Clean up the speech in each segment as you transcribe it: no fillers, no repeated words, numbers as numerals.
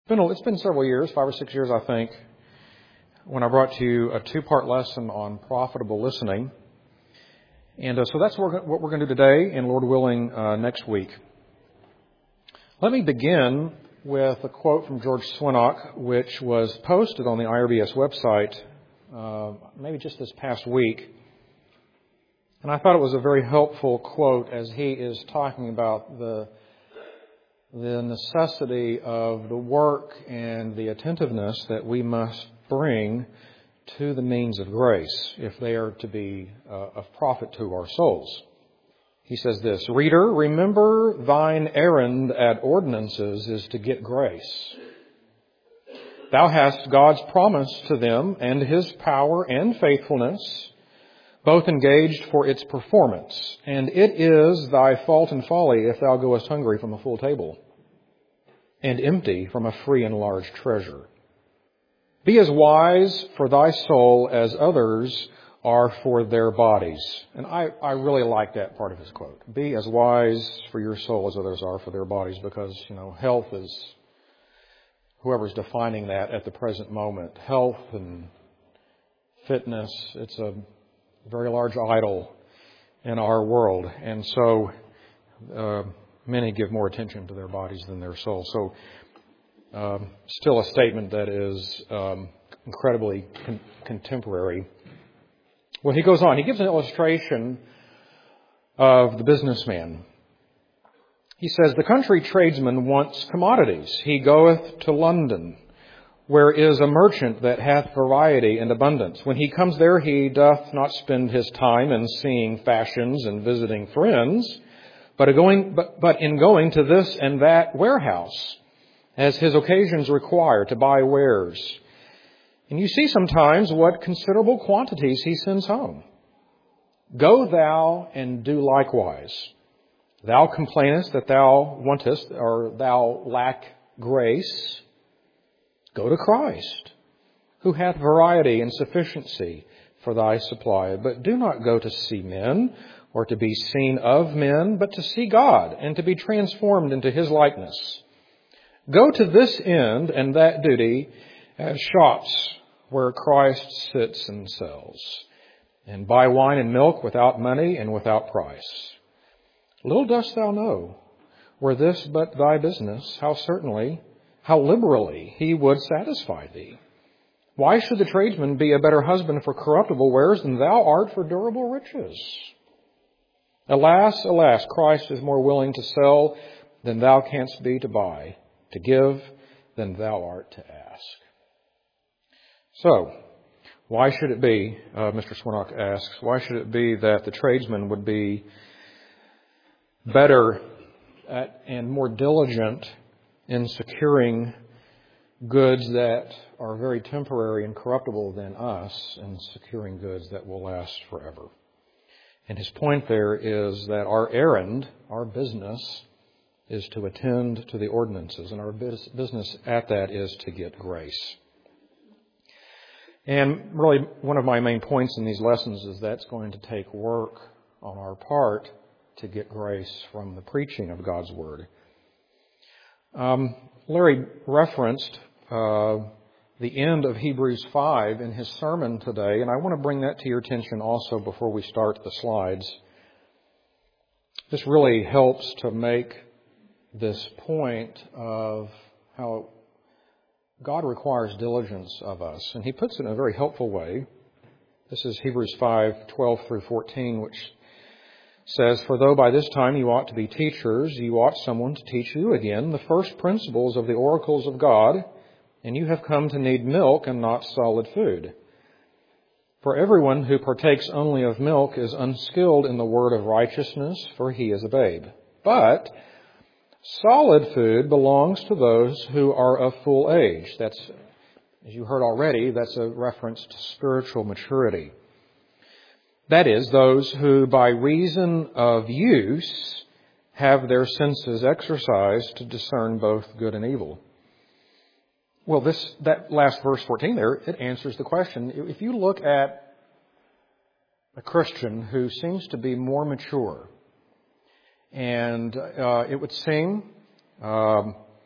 It's been several years, 5 or 6 years, I think, when I brought to you a two-part lesson on profitable listening. And so that's what we're going to do today, and Lord willing, next week. Let me begin with a quote from George Swinnock, which was posted on the IRBS website maybe just this past week. And I thought it was a very helpful quote as he is talking about the necessity of the work and the attentiveness that we must bring to the means of grace if they are to be of profit to our souls. He says this, "Reader, remember thine errand at ordinances is to get grace. Thou hast God's promise to them and His power and faithfulness, both engaged for its performance, and it is thy fault and folly if thou goest hungry from a full table, and empty from a free and large treasure. Be as wise for thy soul as others are for their bodies." And I really like that part of his quote. Be as wise for your soul as others are for their bodies, because, health is, whoever's defining that at the present moment, health and fitness, it's a very large idol in our world. And so many give more attention to their bodies than their souls. So still a statement that is incredibly contemporary. Well, he goes on. He gives an illustration of the businessman. He says, "The country tradesman wants commodities. He goeth to London, where is a merchant that hath variety and abundance. When he comes there, he doth not spend his time in seeing fashions and visiting friends, but in going to this and that warehouse, as his occasions require, to buy wares. And you see sometimes what considerable quantities he sends home. Go thou and do likewise. Thou complainest that thou wantest, or thou lack grace. Go to Christ, who hath variety and sufficiency for thy supply. But do not go to see men, or to be seen of men, but to see God, and to be transformed into His likeness. Go to this end and that duty as shops where Christ sits and sells, and buy wine and milk without money and without price. Little dost thou know, were this but thy business, how liberally he would satisfy thee. Why should the tradesman be a better husband for corruptible wares than thou art for durable riches? Alas, alas, Christ is more willing to sell than thou canst be to buy, to give than thou art to ask." So, why should it be, Mr. Swinnock asks, why should it be that the tradesman would be better and more diligent in securing goods that are very temporary and corruptible than us, and securing goods that will last forever? And his point there is that our errand, our business, is to attend to the ordinances, and our business at that is to get grace. And really, one of my main points in these lessons is that's going to take work on our part to get grace from the preaching of God's Word. Larry referenced the end of Hebrews 5 in his sermon today, and I want to bring that to your attention also before we start the slides. This really helps to make this point of how God requires diligence of us, and he puts it in a very helpful way. This is Hebrews 5:12 through 14, which says, "For though by this time you ought to be teachers, you ought someone to teach you again the first principles of the oracles of God, and you have come to need milk and not solid food. For everyone who partakes only of milk is unskilled in the word of righteousness, for he is a babe. But solid food belongs to those who are of full age." That's, as you heard already, that's a reference to spiritual maturity. That is, those who by reason of use have their senses exercised to discern both good and evil. Well, that last verse 14 there, it answers the question. If you look at a Christian who seems to be more mature, and it would seem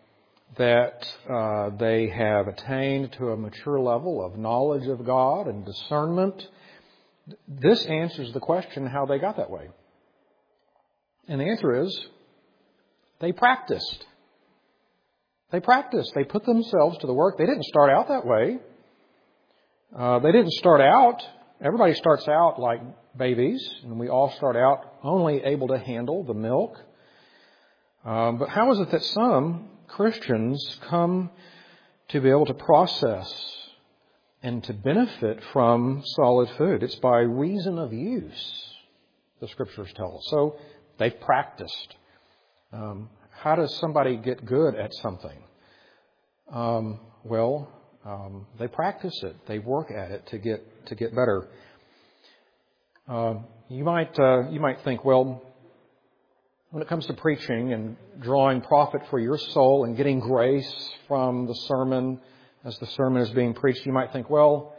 that they have attained to a mature level of knowledge of God and discernment. This answers the question how they got that way. And the answer is they practiced. They practiced. They put themselves to the work. They didn't start out that way. They didn't start out. Everybody starts out like babies, and we all start out only able to handle the milk. But how is it that some Christians come to be able to process and to benefit from solid food? It's by reason of use, the Scriptures tell us. So they've practiced. How does somebody get good at something? They practice it. They work at it to get better. You might think, well, when it comes to preaching and drawing profit for your soul and getting grace from the sermon as the sermon is being preached, you might think, well,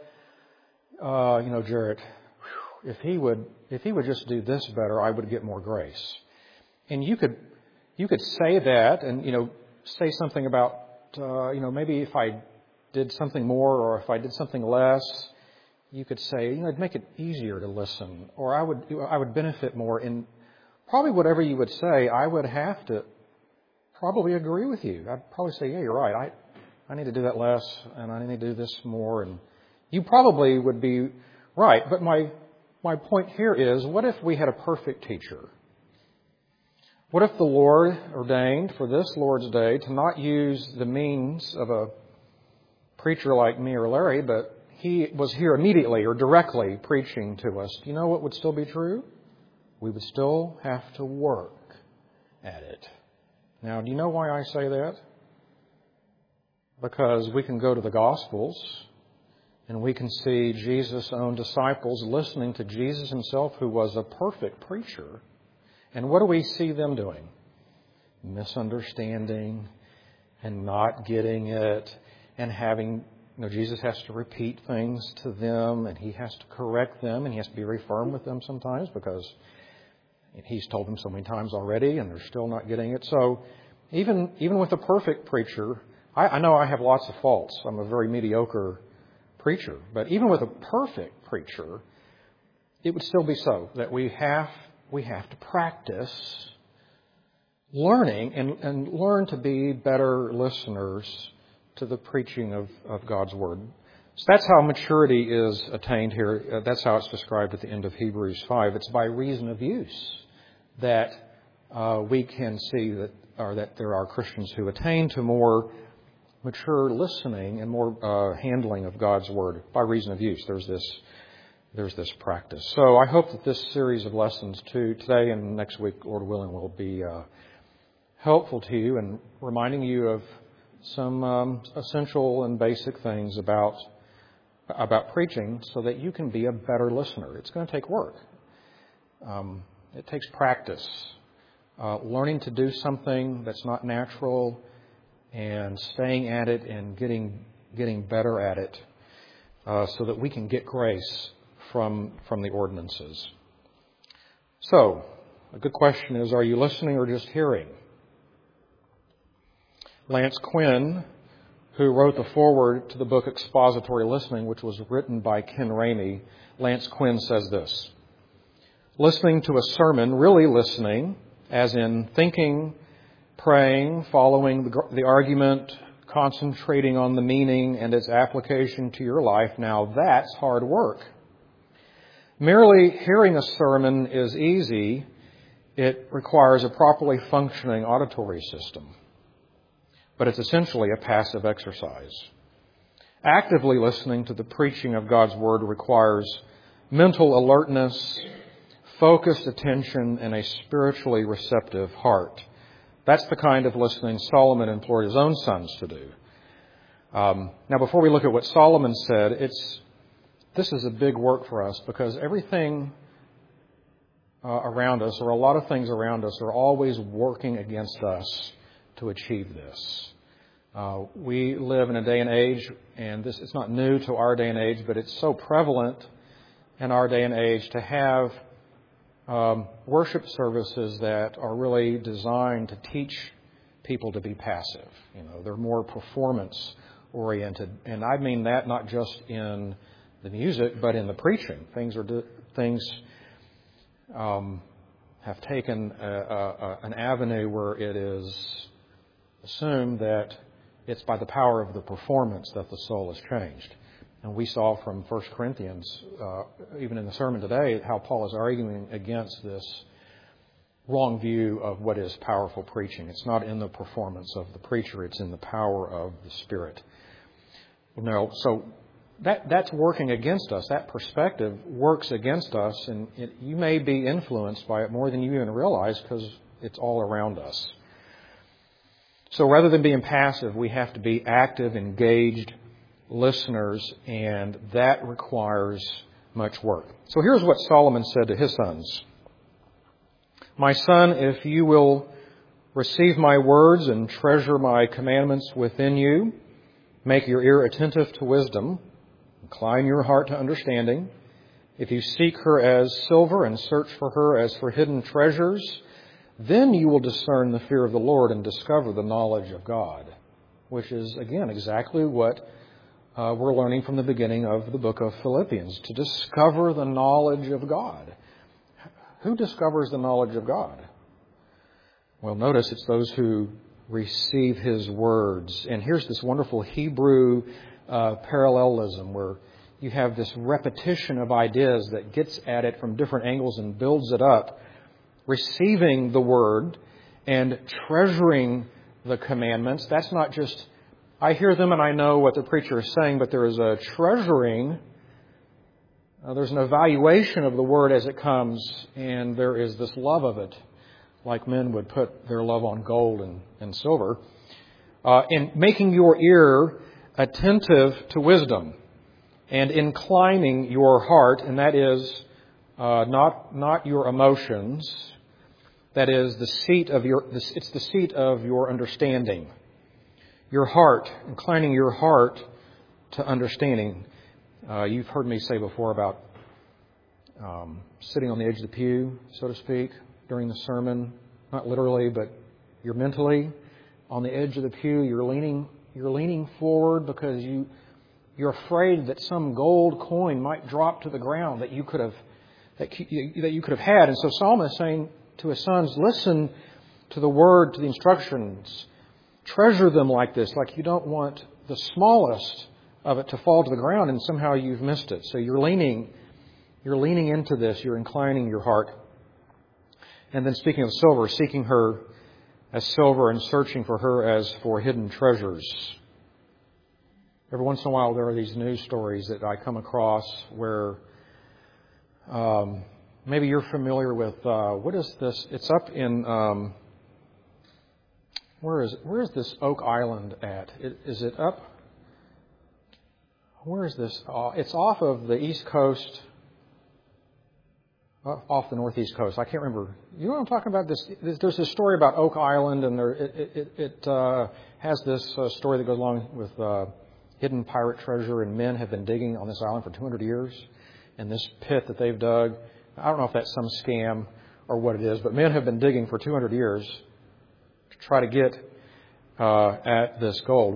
Jarrett, if he would just do this better, I would get more grace. And you could say that and, say something about, maybe if I did something more or if I did something less, you could say, it'd make it easier to listen, or I would benefit more. And probably whatever you would say, I would have to probably agree with you. I'd probably say, yeah, you're right. I need to do that less, and I need to do this more. And you probably would be right. But my point here is, what if we had a perfect teacher? What if the Lord ordained for this Lord's Day to not use the means of a preacher like me or Larry, but he was here immediately or directly preaching to us? Do you know what would still be true? We would still have to work at it. Now, do you know why I say that? Because we can go to the Gospels and we can see Jesus' own disciples listening to Jesus himself, who was a perfect preacher. And what do we see them doing? Misunderstanding and not getting it and having, Jesus has to repeat things to them and he has to correct them and he has to be very firm with them sometimes because he's told them so many times already and they're still not getting it. So even with a perfect preacher, I know I have lots of faults. I'm a very mediocre preacher. But even with a perfect preacher, it would still be so that we have to practice learning and learn to be better listeners to the preaching of God's Word. So that's how maturity is attained here. That's how it's described at the end of Hebrews 5. It's by reason of use that we can see that there are Christians who attain to more mature listening and more handling of God's Word by reason of use. There's this practice. So I hope that this series of lessons today and next week, Lord willing, will be helpful to you and reminding you of some essential and basic things about preaching so that you can be a better listener. It's going to take work. It takes practice. Learning to do something that's not natural and staying at it and getting better at it so that we can get grace from the ordinances. So, a good question is, are you listening or just hearing? Lance Quinn, who wrote the foreword to the book Expository Listening, which was written by Ken Ramey, Lance Quinn says this: listening to a sermon, really listening, as in thinking, praying, following the argument, concentrating on the meaning and its application to your life, now that's hard work. Merely hearing a sermon is easy. It requires a properly functioning auditory system. But it's essentially a passive exercise. Actively listening to the preaching of God's Word requires mental alertness, focused attention, and a spiritually receptive heart. That's the kind of listening Solomon implored his own sons to do. Now, before we look at what Solomon said, this is a big work for us because everything around us, or a lot of things around us, are always working against us to achieve this. We live in a day and age, and it's not new to our day and age, but it's so prevalent in our day and age to have worship services that are really designed to teach people to be passive. They're more performance oriented, and I mean that not just in the music, but in the preaching. Things have taken an avenue where it is assumed that it's by the power of the performance that the soul is changed. And we saw from 1 Corinthians, even in the sermon today, how Paul is arguing against this wrong view of what is powerful preaching. It's not in the performance of the preacher, it's in the power of the Spirit. So that's working against us. That perspective works against us, and you may be influenced by it more than you even realize because it's all around us. So rather than being passive, we have to be active, engaged listeners, and that requires much work. So here's what Solomon said to his sons. My son, if you will receive my words and treasure my commandments within you, make your ear attentive to wisdom, incline your heart to understanding. If you seek her as silver and search for her as for hidden treasures, then you will discern the fear of the Lord and discover the knowledge of God, which is, again, exactly what we're learning from the beginning of the book of Philippians, to discover the knowledge of God. Who discovers the knowledge of God? Well, notice it's those who receive His words. And here's this wonderful Hebrew parallelism where you have this repetition of ideas that gets at it from different angles and builds it up. Receiving the Word and treasuring the commandments. That's not just, I hear them and I know what the preacher is saying, but there is a treasuring. There's an evaluation of the Word as it comes, and there is this love of it, like men would put their love on gold and silver. In making your ear attentive to wisdom and inclining your heart, and that is not your emotions. That is the seat of it's the seat of your understanding. Your heart, inclining your heart to understanding. You've heard me say before about sitting on the edge of the pew, so to speak, during the sermon. Not literally, but you're mentally on the edge of the pew. You're leaning forward because you're afraid that some gold coin might drop to the ground that you could have had. And so Solomon is saying to his sons, listen to the word, to the instructions. Treasure them like this, like you don't want the smallest of it to fall to the ground and somehow you've missed it. So you're leaning into this, you're inclining your heart. And then speaking of silver, seeking her as silver and searching for her as for hidden treasures. Every once in a while there are these news stories that I come across where maybe you're familiar with, what is this? It's up in, where is this Oak Island at? Is it up? Where is this? It's off of the East Coast, off the Northeast Coast. I can't remember. You know what I'm talking about? There's this story about Oak Island, and it has this story that goes along with hidden pirate treasure, and men have been digging on this island for 200 years. And this pit that they've dug, I don't know if that's some scam or what it is, but men have been digging for 200 years to try to get at this gold.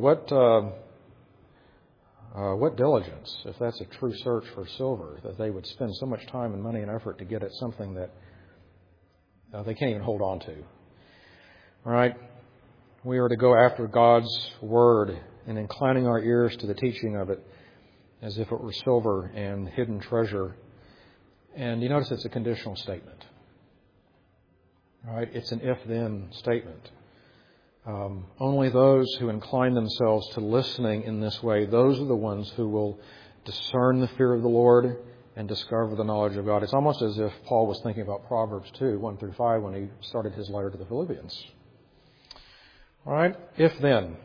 What diligence, if that's a true search for silver, that they would spend so much time and money and effort to get at something that they can't even hold on to. All right? We are to go after God's Word and inclining our ears to the teaching of it as if it were silver and hidden treasure. And you notice it's a conditional statement. All right? It's an if-then statement. Only those who incline themselves to listening in this way, those are the ones who will discern the fear of the Lord and discover the knowledge of God. It's almost as if Paul was thinking about Proverbs 2, 1 through 5 when he started his letter to the Philippians. All right? If then.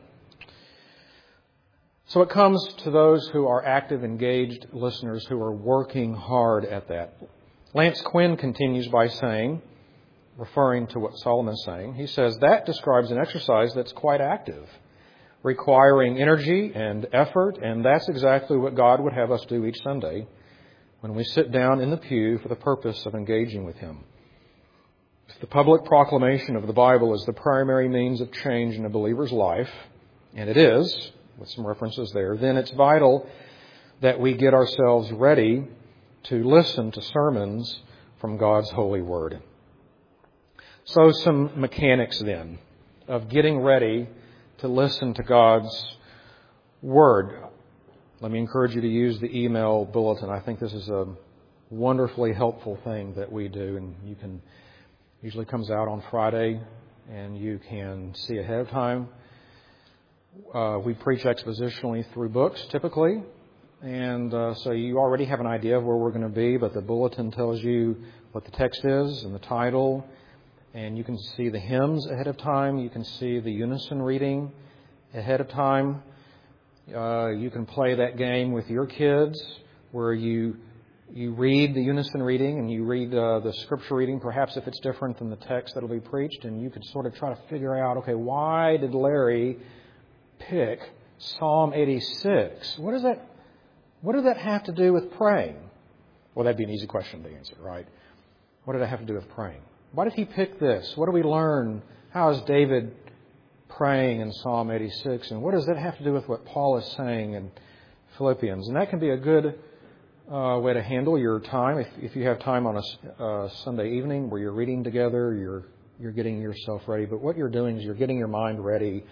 So it comes to those who are active, engaged listeners who are working hard at that. Lance Quinn continues by saying, referring to what Solomon's saying, he says that describes an exercise that's quite active, requiring energy and effort, and that's exactly what God would have us do each Sunday when we sit down in the pew for the purpose of engaging with Him. the public proclamation of the Bible is the primary means of change in a believer's life, and it is, with some references there, then it's vital that we get ourselves ready to listen to sermons from God's holy word. So some mechanics then of getting ready to listen to God's word. Let me encourage you to use the email bulletin. I think this is a wonderfully helpful thing that we do, and you can usually comes out on Friday, and you can see ahead of time. We preach expositionally through books typically, and so you already have an idea of where we're going to be, but the bulletin tells you what the text is and the title, and you can see the hymns ahead of time. You can see the unison reading ahead of time. You can play that game with your kids where you read the unison reading and you read the scripture reading, perhaps if it's different than the text that will be preached, and you could sort of try to figure out, okay, why did Larry pick Psalm 86? What did that have to do with praying? Well, that'd be an easy question to answer, right? What did it have to do with praying? Why did he pick this? What do we learn? How is David praying in Psalm 86? And what does that have to do with what Paul is saying in Philippians? And that can be a good way to handle your time. If you have time on a Sunday evening where you're reading together, you're getting yourself ready. But what you're doing is you're getting your mind ready.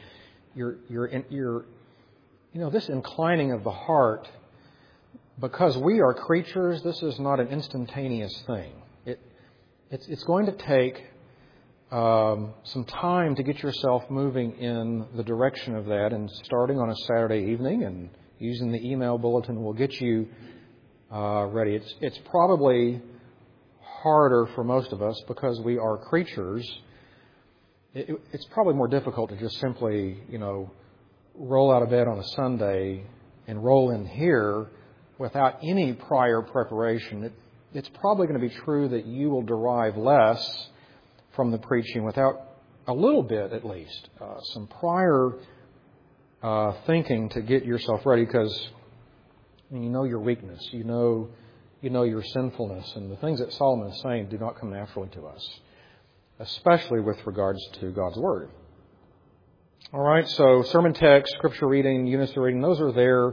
This inclining of the heart, because we are creatures, this is not an instantaneous thing. It's going to take some time to get yourself moving in the direction of that, and starting on a Saturday evening and using the email bulletin will get you ready. It's probably harder for most of us because we are creatures. It's probably more difficult to just simply, roll out of bed on a Sunday and roll in here without any prior preparation. It's probably going to be true that you will derive less from the preaching without a little bit, at least, some prior thinking to get yourself ready, because you know your weakness, you know your sinfulness, and the things that Solomon is saying do not come naturally to us, especially with regards to God's Word. All right, so sermon text, scripture reading, unison reading, those are there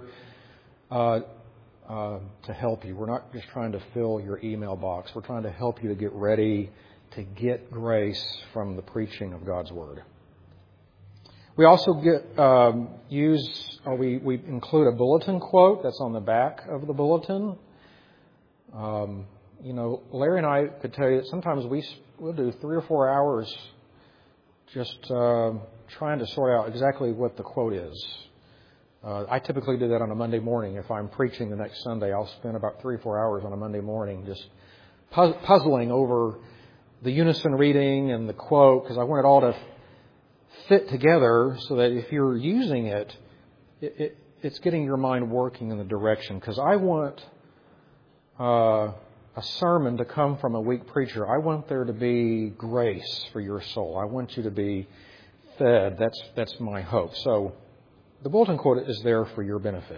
to help you. We're not just trying to fill your email box. We're trying to help you to get ready to get grace from the preaching of God's Word. We also we include a bulletin quote that's on the back of the bulletin. Larry and I could tell you that sometimes we'll do 3 or 4 hours just trying to sort out exactly what the quote is. I typically do that on a Monday morning. If I'm preaching the next Sunday, I'll spend about 3 or 4 hours on a Monday morning just puzzling over the unison reading and the quote, because I want it all to fit together so that if you're using it, it's getting your mind working in the direction. Because I want a sermon to come from a weak preacher. I want there to be grace for your soul. I want you to be fed. That's my hope. So the bulletin quote is there for your benefit.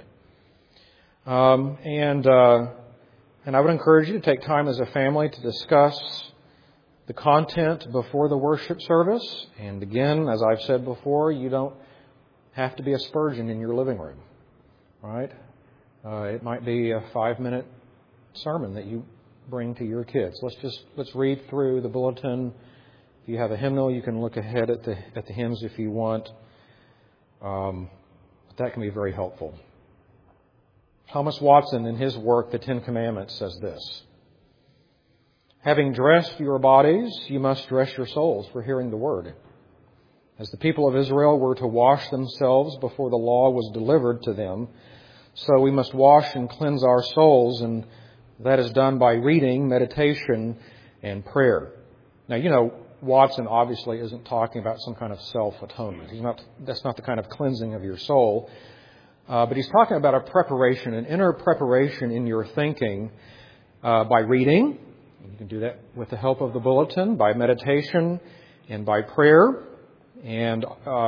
And I would encourage you to take time as a family to discuss the content before the worship service. And again, as I've said before, you don't have to be a Spurgeon in your living room, right? It might be a 5-minute sermon that you bring to your kids. Let's read through the bulletin. If you have a hymnal, you can look ahead at the hymns if you want. That can be very helpful. Thomas Watson, in his work, The 10 Commandments, says this: "Having dressed your bodies, you must dress your souls for hearing the word. As the people of Israel were to wash themselves before the law was delivered to them, so we must wash and cleanse our souls, and that is done by reading, meditation, and prayer." Now, Watson obviously isn't talking about some kind of self-atonement. That's not the kind of cleansing of your soul. But he's talking about a preparation, an inner preparation in your thinking by reading. You can do that with the help of the bulletin, by meditation, and by prayer. And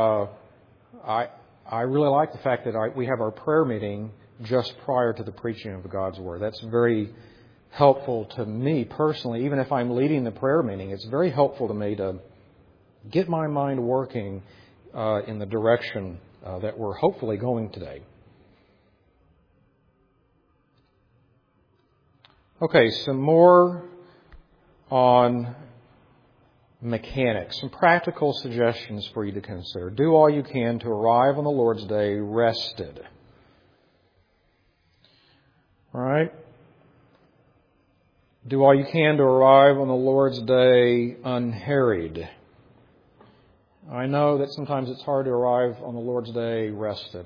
I really like the fact that we have our prayer meeting just prior to the preaching of God's Word. That's very helpful to me personally, even if I'm leading the prayer meeting. It's very helpful to me to get my mind working in the direction that we're hopefully going today. Okay, some more on mechanics, some practical suggestions for you to consider. Do all you can to arrive on the Lord's Day rested. All right? Do all you can to arrive on the Lord's Day unharried. I know that sometimes it's hard to arrive on the Lord's Day rested.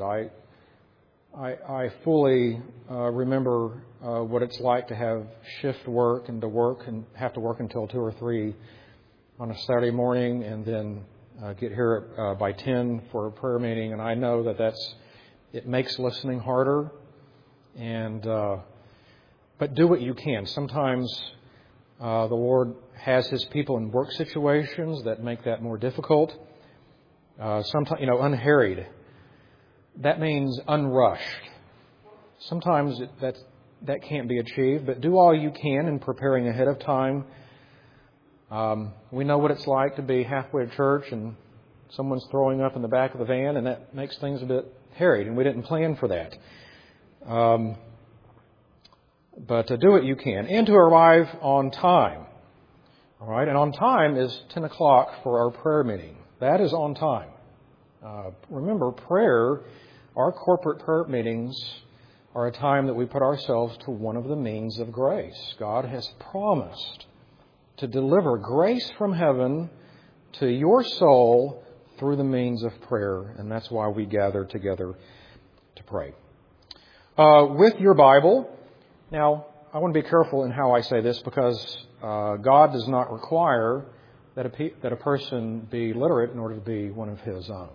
I fully remember what it's like to have shift work and to work and have to work until 2 or 3 on a Saturday morning and then get here by 10 for a prayer meeting. And I know that it makes listening harder. But do what you can. Sometimes the Lord has His people in work situations that make that more difficult. Sometimes, unharried. That means unrushed. Sometimes that can't be achieved, but do all you can in preparing ahead of time. We know what it's like to be halfway to church and someone's throwing up in the back of the van, and that makes things a bit harried, and we didn't plan for that. But do what you can, and to arrive on time. All right, and on time is 10 o'clock for our prayer meeting. That is on time. Remember, our corporate prayer meetings are a time that we put ourselves to one of the means of grace. God has promised to deliver grace from heaven to your soul through the means of prayer, and that's why we gather together to pray. With your Bible, now I want to be careful in how I say this because God does not require that a person be literate in order to be one of His own.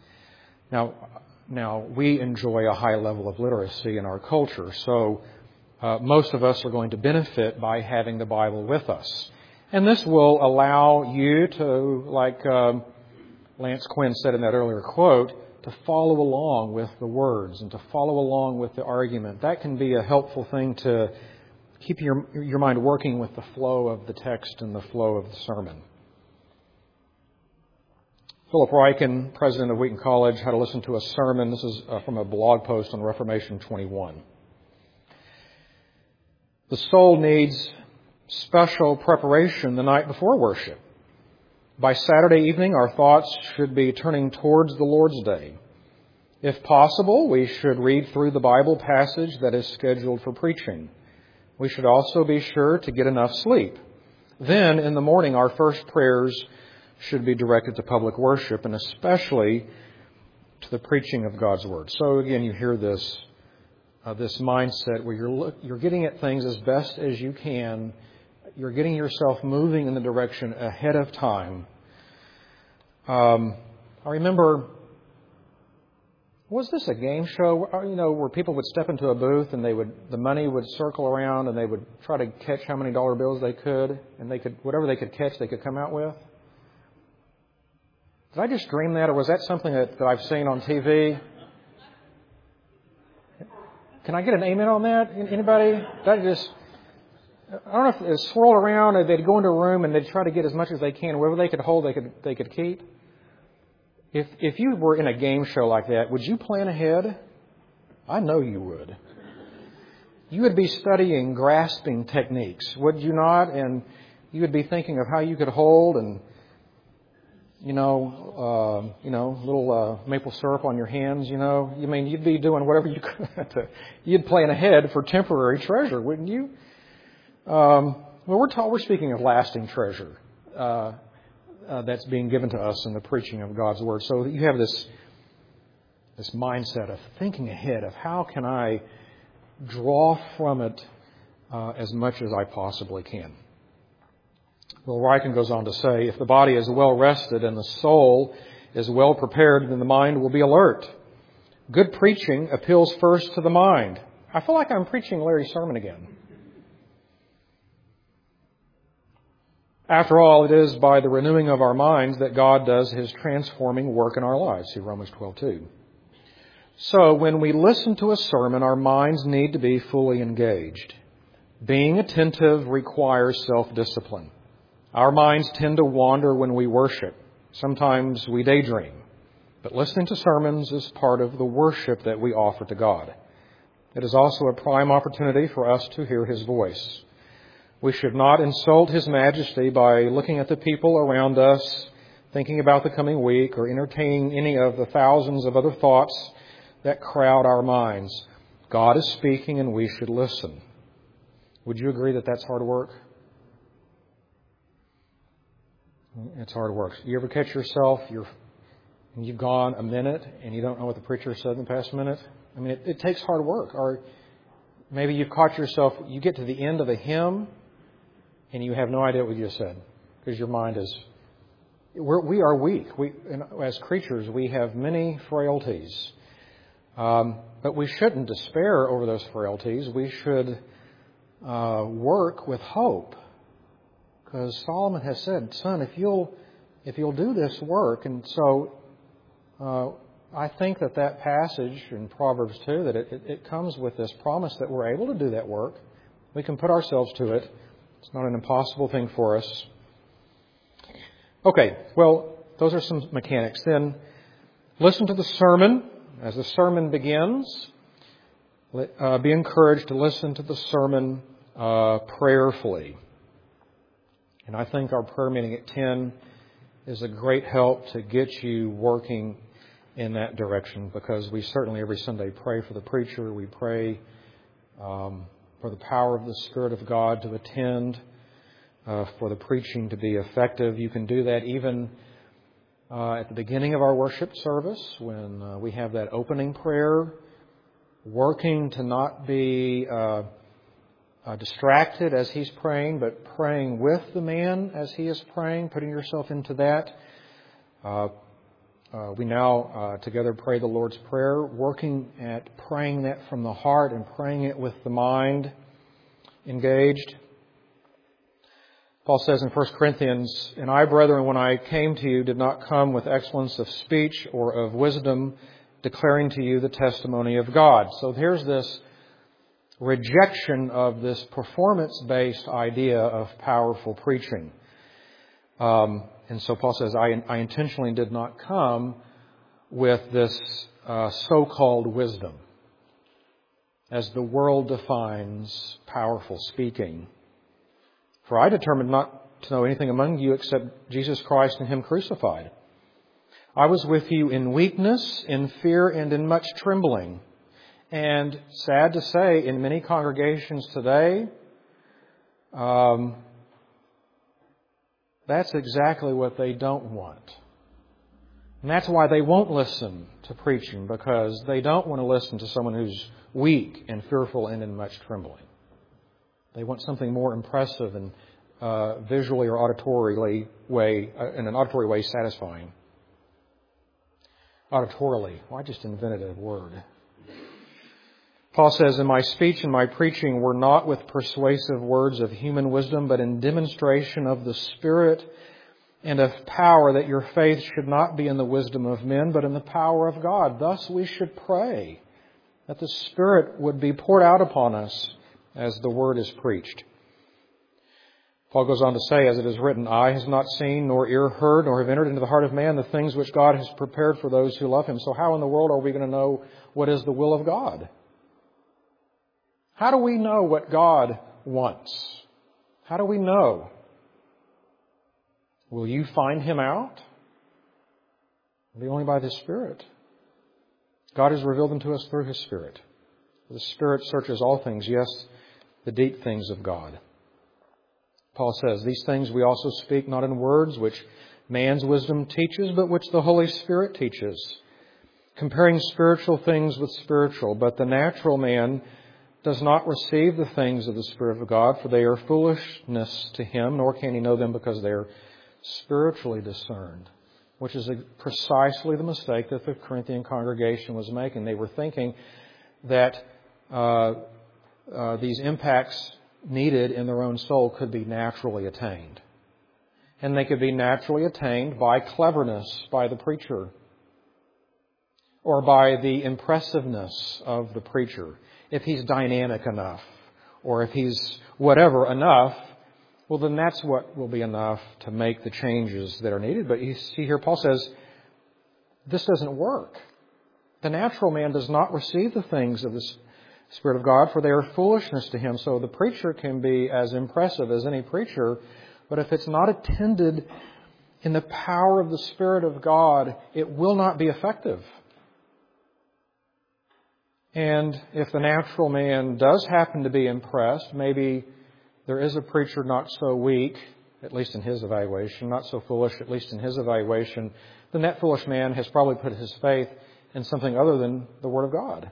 Now we enjoy a high level of literacy in our culture, so most of us are going to benefit by having the Bible with us. And this will allow you to, like Lance Quinn said in that earlier quote, to follow along with the words and to follow along with the argument. That can be a helpful thing to keep your mind working with the flow of the text and the flow of the sermon. Philip Ryken, president of Wheaton College, had to listen to a sermon. This is from a blog post on Reformation 21. The soul needs special preparation the night before worship. By Saturday evening, our thoughts should be turning towards the Lord's Day. If possible, we should read through the Bible passage that is scheduled for preaching. We should also be sure to get enough sleep. Then, in the morning, our first prayers should be directed to public worship and especially to the preaching of God's Word. So again, you hear this mindset where you're getting at things as best as you can. You're getting yourself moving in the direction ahead of time. I remember, was this a game show? Where people would step into a booth and the money would circle around and they would try to catch how many dollar bills they could, and whatever they could catch, they could come out with. Did I just dream that, or was that something that I've seen on TV? Can I get an amen on that? Anybody? I don't know if it swirled around, or they'd go into a room and they'd try to get as much as they can. Whatever they could hold, they could keep. If you were in a game show like that, would you plan ahead? I know you would. You would be studying grasping techniques, would you not? And you would be thinking of how you could hold and little maple syrup on your hands, you'd be doing whatever you could. You'd plan ahead for temporary treasure, wouldn't you? We're speaking of lasting treasure that's being given to us in the preaching of God's Word. So you have this mindset of thinking ahead of how can I draw from it as much as I possibly can. Well, Ryken goes on to say, if the body is well rested and the soul is well prepared, then the mind will be alert. Good preaching appeals first to the mind. I feel like I'm preaching Larry's sermon again. After all, it is by the renewing of our minds that God does His transforming work in our lives. See Romans 12:2. So when we listen to a sermon, our minds need to be fully engaged. Being attentive requires self-discipline. Our minds tend to wander when we worship. Sometimes we daydream. But listening to sermons is part of the worship that we offer to God. It is also a prime opportunity for us to hear His voice. We should not insult His majesty by looking at the people around us, thinking about the coming week, or entertaining any of the thousands of other thoughts that crowd our minds. God is speaking and we should listen. Would you agree that that's hard work? It's hard work. You ever catch yourself, you've gone a minute and you don't know what the preacher said in the past minute? I mean, it takes hard work. Or maybe you've caught yourself, you get to the end of a hymn and you have no idea what you just said because your mind is... We are weak. As creatures, we have many frailties. But we shouldn't despair over those frailties. We should work with hope. Because Solomon has said, son, if you'll do this work, and so I think that passage in Proverbs 2, that it comes with this promise that we're able to do that work. We can put ourselves to it. It's not an impossible thing for us. Okay, well, those are some mechanics. Then listen to the sermon. As the sermon begins, be encouraged to listen to the sermon prayerfully. And I think our prayer meeting at 10 is a great help to get you working in that direction, because we certainly every Sunday pray for the preacher. We pray for the power of the Spirit of God to attend, for the preaching to be effective. You can do that even at the beginning of our worship service when we have that opening prayer, working to not be distracted as he's praying, but praying with the man as he is praying, putting yourself into that. We now together pray the Lord's Prayer, working at praying that from the heart and praying it with the mind engaged. Paul says in 1 Corinthians, "And I, brethren, when I came to you, did not come with excellence of speech or of wisdom, declaring to you the testimony of God." So here's this rejection of this performance-based idea of powerful preaching. And so Paul says, I intentionally did not come with this so-called wisdom, as the world defines powerful speaking. For I determined not to know anything among you except Jesus Christ and Him crucified. I was with you in weakness, in fear, and in much trembling. And sad to say, in many congregations today, that's exactly what they don't want. And that's why they won't listen to preaching, because they don't want to listen to someone who's weak and fearful and in much trembling. They want something more impressive and visually or auditorily way, in an auditory way, satisfying. Auditorily. Well, I just invented a word. Paul says, "In my speech and my preaching were not with persuasive words of human wisdom, but in demonstration of the Spirit and of power, that your faith should not be in the wisdom of men, but in the power of God." Thus we should pray that the Spirit would be poured out upon us as the Word is preached. Paul goes on to say, as it is written, "Eye has not seen, nor ear heard, nor have entered into the heart of man the things which God has prepared for those who love Him." So how in the world are we going to know what is the will of God? How do we know what God wants? How do we know? Will you find Him out? It'll be only by the Spirit. God has revealed them to us through His Spirit. The Spirit searches all things, yes, the deep things of God. Paul says, "These things we also speak not in words which man's wisdom teaches, but which the Holy Spirit teaches, comparing spiritual things with spiritual. But the natural man does not receive the things of the Spirit of God, for they are foolishness to him, nor can he know them because they are spiritually discerned," which is precisely the mistake that the Corinthian congregation was making. They were thinking that these impacts needed in their own soul could be naturally attained. And they could be naturally attained by cleverness by the preacher, or by the impressiveness of the preacher, if he's dynamic enough, or if he's whatever enough, well, then that's what will be enough to make the changes that are needed. But you see here, Paul says, this doesn't work. The natural man does not receive the things of the Spirit of God, for they are foolishness to him. So the preacher can be as impressive as any preacher, but if it's not attended in the power of the Spirit of God, it will not be effective. And if the natural man does happen to be impressed, maybe there is a preacher not so weak, at least in his evaluation, not so foolish, at least in his evaluation, then that foolish man has probably put his faith in something other than the Word of God.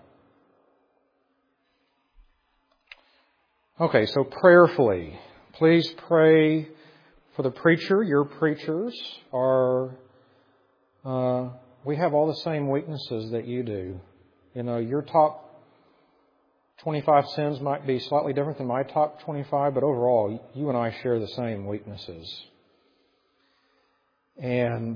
Okay, so prayerfully, please pray for the preacher. Your preachers are, we have all the same weaknesses that you do. You know, your top 25 sins might be slightly different than my top 25, but overall, you and I share the same weaknesses. And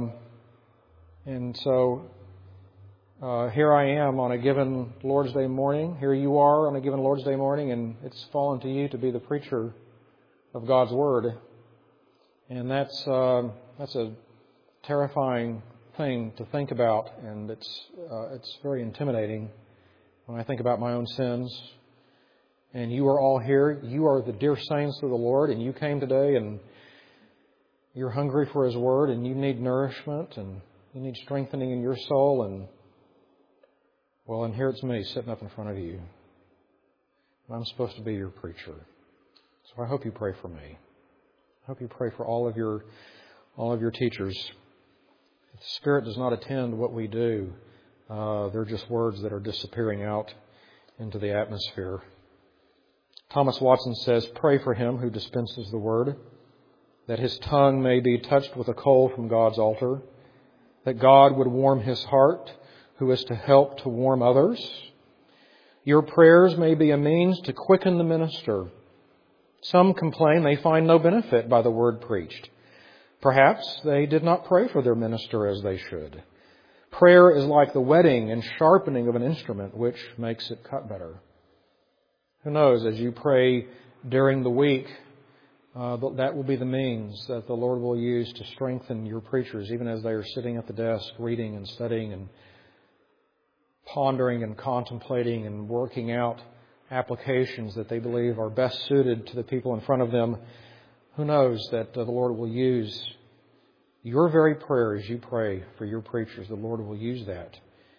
so here I am on a given Lord's Day morning. Here you are on a given Lord's Day morning, and it's fallen to you to be the preacher of God's Word. And that's a terrifying thing to think about, and it's very intimidating when I think about my own sins. And you are all here. You are the dear saints of the Lord, and you came today, and you're hungry for His Word, and you need nourishment, and you need strengthening in your soul, and here it's me sitting up in front of you. I'm supposed to be your preacher. So I hope you pray for me. I hope you pray for all of your teachers. If the Spirit does not attend what we do, they're just words that are disappearing out into the atmosphere. Thomas Watson says, pray for him who dispenses the Word, that his tongue may be touched with a coal from God's altar, that God would warm his heart, who is to help to warm others. Your prayers may be a means to quicken the minister. Some complain they find no benefit by the word preached. Perhaps they did not pray for their minister as they should. Prayer is like the whetting and sharpening of an instrument, which makes it cut better. Who knows, as you pray during the week, that will be the means that the Lord will use to strengthen your preachers, even as they are sitting at the desk, reading and studying and pondering and contemplating and working out applications that they believe are best suited to the people in front of them. Who knows that the Lord will use your very prayer as you pray for your preachers. The Lord will use that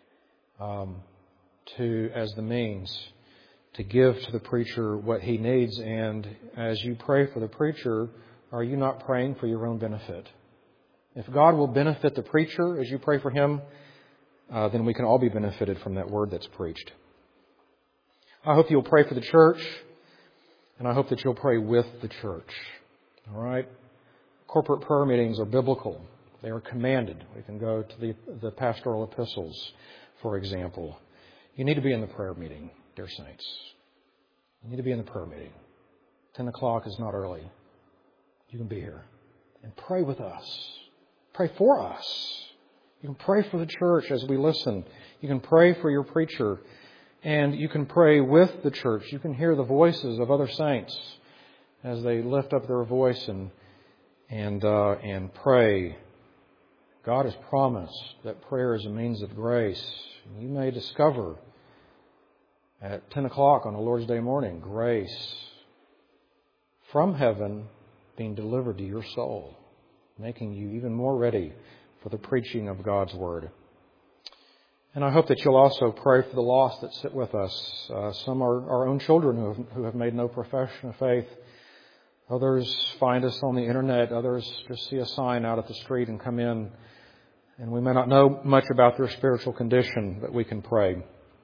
as the means to give to the preacher what he needs. And as you pray for the preacher, are you not praying for your own benefit? If God will benefit the preacher as you pray for him, then we can all be benefited from that word that's preached. I hope you'll pray for the church, and I hope that you'll pray with the church. All right? Corporate prayer meetings are biblical. They are commanded. We can go to the pastoral epistles, for example. You need to be in the prayer meeting, dear saints. You need to be in the prayer meeting. 10 o'clock is not early. You can be here. And pray with us. Pray for us. You can pray for the church as we listen. You can pray for your preacher. And you can pray with the church. You can hear the voices of other saints as they lift up their voice and pray. God has promised that prayer is a means of grace. You may discover at 10 o'clock on a Lord's Day morning grace from heaven being delivered to your soul, making you even more ready for the preaching of God's Word. And I hope that you'll also pray for the lost that sit with us. Some are our own children who have made no profession of faith. Others find us on the internet. Others just see a sign out at the street and come in. And we may not know much about their spiritual condition, but we can pray.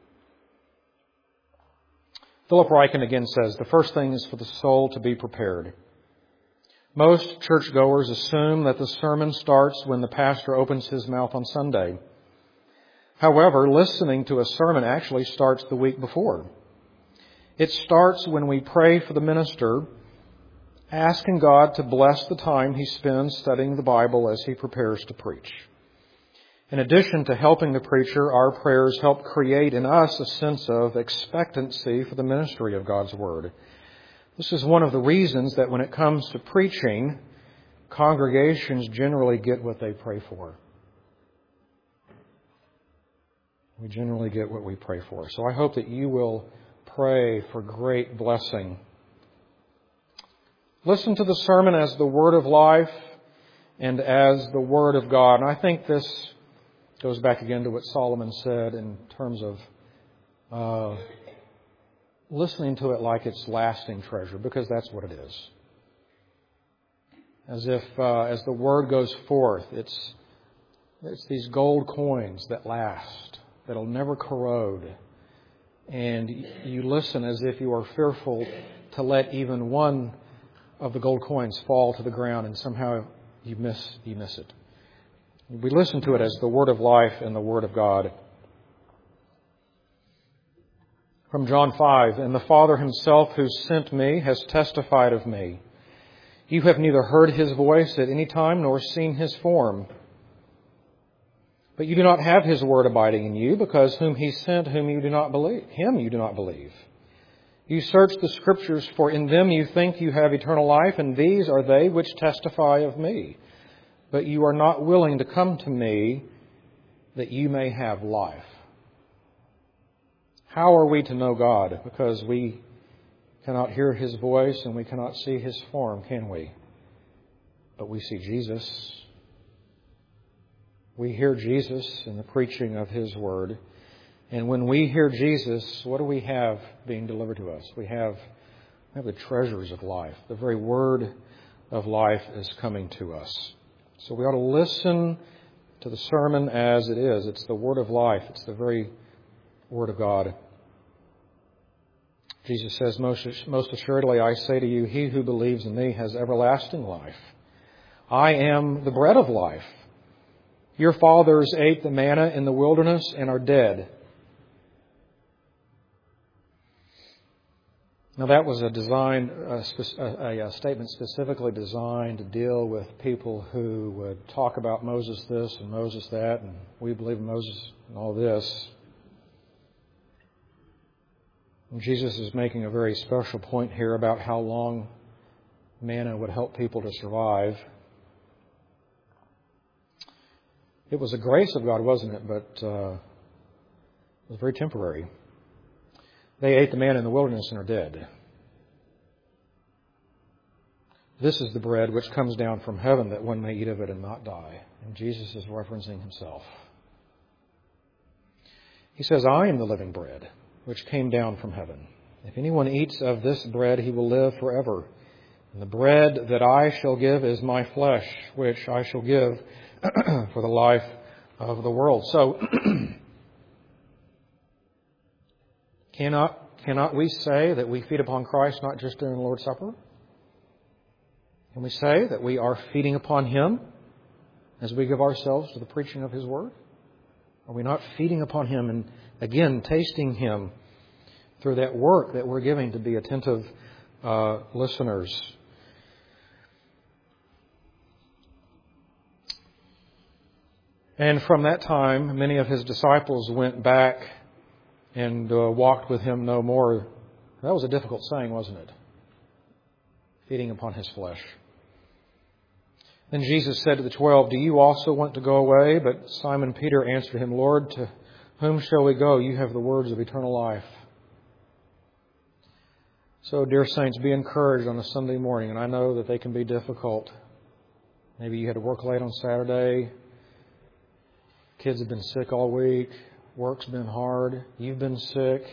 Philip Ryken again says, the first thing is for the soul to be prepared. Most churchgoers assume that the sermon starts when the pastor opens his mouth on Sunday. However, listening to a sermon actually starts the week before. It starts when we pray for the minister, asking God to bless the time he spends studying the Bible as he prepares to preach. In addition to helping the preacher, our prayers help create in us a sense of expectancy for the ministry of God's Word. This is one of the reasons that when it comes to preaching, congregations generally get what they pray for. We generally get what we pray for. So I hope that you will pray for great blessing. Listen to the sermon as the Word of life and as the Word of God. And I think this goes back again to what Solomon said in terms of listening to it like it's lasting treasure, because that's what it is. As the Word goes forth, it's these gold coins that last, that'll never corrode. And you listen as if you are fearful to let even one of the gold coins fall to the ground, and somehow you miss it. We listen to it as the Word of life and the Word of God. From John 5, "And the Father Himself who sent me has testified of me. You have neither heard His voice at any time nor seen His form. But you do not have His word abiding in you, because whom He sent, Him you do not believe. You search the Scriptures, for in them you think you have eternal life, and these are they which testify of me. But you are not willing to come to me that you may have life." How are we to know God? Because we cannot hear His voice and we cannot see His form, can we? But we see Jesus. We hear Jesus in the preaching of His Word. And when we hear Jesus, what do we have being delivered to us? We have the treasures of life. The very Word of life is coming to us. So we ought to listen to the sermon as it is. It's the Word of life. It's the very Word of God. Jesus says, most assuredly I say to you, he who believes in me has everlasting life. I am the bread of life. Your fathers ate the manna in the wilderness and are dead. Now that was a statement specifically designed to deal with people who would talk about Moses this and Moses that, and we believe in Moses and all this. And Jesus is making a very special point here about how long manna would help people to survive. It was a grace of God, wasn't it? But it was very temporary. They ate the manna in the wilderness and are dead. This is the bread which comes down from heaven, that one may eat of it and not die. And Jesus is referencing Himself. He says, I am the living bread which came down from heaven. If anyone eats of this bread, he will live forever. And the bread that I shall give is my flesh, which I shall give for the life of the world. So, cannot we say that we feed upon Christ not just during the Lord's Supper? Can we say that we are feeding upon Him as we give ourselves to the preaching of His Word? Are we not feeding upon Him and, again, tasting Him through that work that we're giving to be attentive listeners? And from that time, many of His disciples went back and walked with Him no more. That was a difficult saying, wasn't it? Feeding upon His flesh. Then Jesus said to the 12, do you also want to go away? But Simon Peter answered Him, Lord, to whom shall we go? You have the words of eternal life. So, dear saints, be encouraged on a Sunday morning. And I know that they can be difficult. Maybe you had to work late on Saturday. Kids have been sick all week. Work's been hard. You've been sick.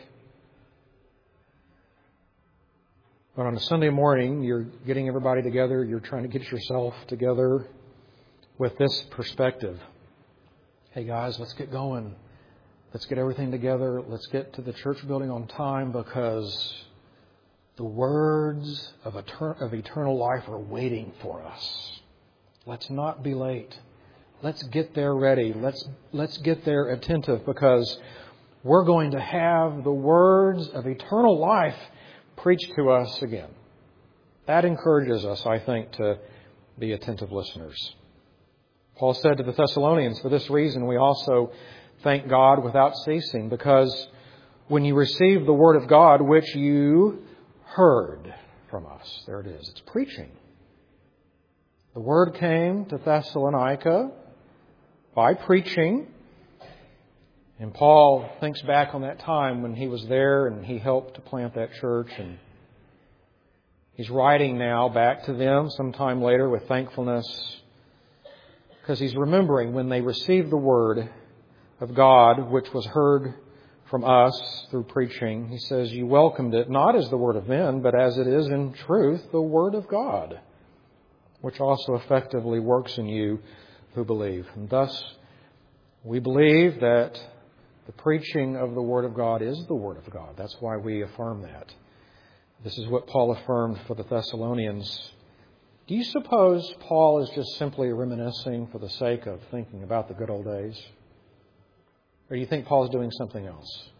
But on a Sunday morning, you're getting everybody together. You're trying to get yourself together with this perspective. Hey guys, let's get going. Let's get everything together. Let's get to the church building on time, because the words of eternal life are waiting for us. Let's not be late. Let's get there ready. Let's get there attentive, because we're going to have the words of eternal life preached to us again. That encourages us, I think, to be attentive listeners. Paul said to the Thessalonians, "For this reason we also thank God without ceasing, because when you received the word of God, which you heard from us." There it is. It's preaching. The word came to Thessalonica by preaching. And Paul thinks back on that time when he was there and he helped to plant that church. And he's writing now back to them sometime later with thankfulness, because he's remembering when they received the word of God, which was heard from us through preaching. He says, "You welcomed it not as the word of men, but as it is in truth the word of God, which also effectively works in you who believe." And thus, we believe that the preaching of the Word of God is the Word of God. That's why we affirm that. This is what Paul affirmed for the Thessalonians. Do you suppose Paul is just simply reminiscing for the sake of thinking about the good old days? Or do you think Paul is doing something else?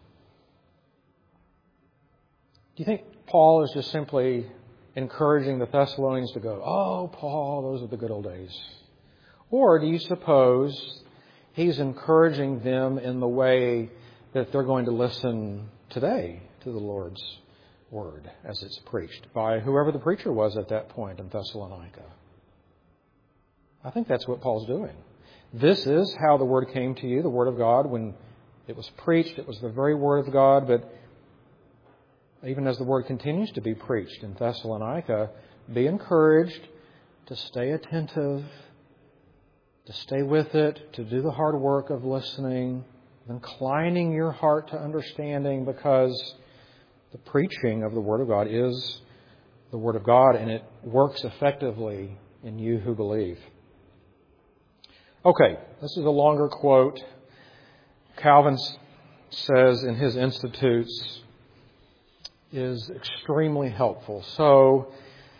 Do you think Paul is just simply encouraging the Thessalonians to go, "Oh, Paul, those are the good old days"? Or do you suppose he's encouraging them in the way that they're going to listen today to the Lord's Word as it's preached by whoever the preacher was at that point in Thessalonica? I think that's what Paul's doing. This is how the Word came to you, the Word of God. When it was preached, it was the very Word of God. But even as the Word continues to be preached in Thessalonica, be encouraged to stay attentive, to stay with it, to do the hard work of listening, inclining your heart to understanding, because the preaching of the Word of God is the Word of God, and it works effectively in you who believe. Okay, this is a longer quote. Calvin says in his Institutes is extremely helpful. So,